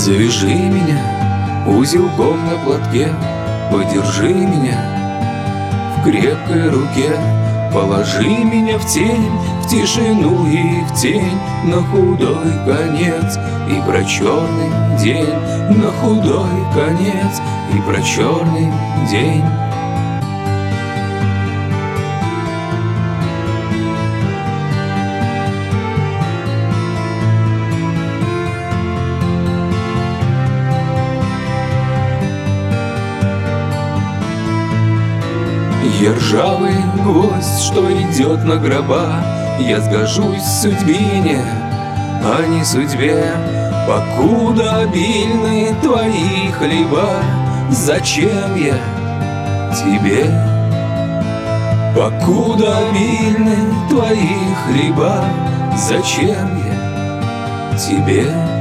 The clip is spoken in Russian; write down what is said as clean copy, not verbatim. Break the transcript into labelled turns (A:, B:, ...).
A: Завяжи меня узелком на платке, подержи меня в крепкой руке, положи меня в тень, в тишину и в тень, на худой конец и про черный день, на худой конец и про черный день. Я ржавый гвоздь, что идет на гроба, я сгожусь судьбине, а не судьбе. Покуда обильны твои хлеба, зачем я тебе? Покуда обильны твои хлеба, зачем я тебе?